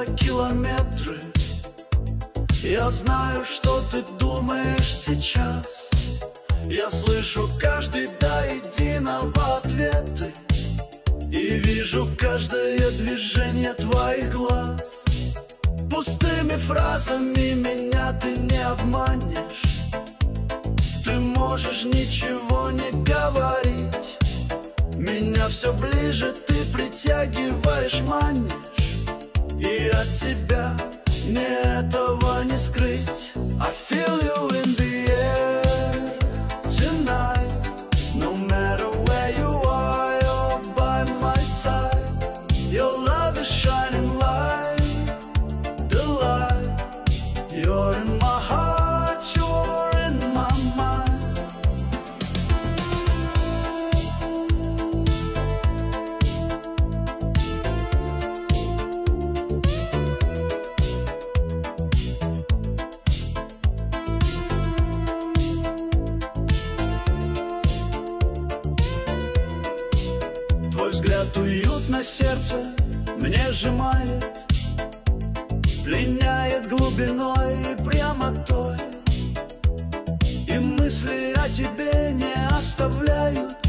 за километры. Я знаю, что ты думаешь сейчас. Я слышу каждый до единого ответы и вижу каждое движение твоих глаз. Пустыми фразами меня ты не обманешь. Ты можешь ничего не говорить. Меня все ближе ты притягиваешь, манишь. И от тебя мне этого не скрыть. I feel you in the air tonight. No matter where you are, you're by my side. Your love is shining light, the light. You're in my heart, you're in my mind. Твой взгляд уютно сердце мне сжимает, пленяет глубиной и прямотой. И мысли о тебе не оставляют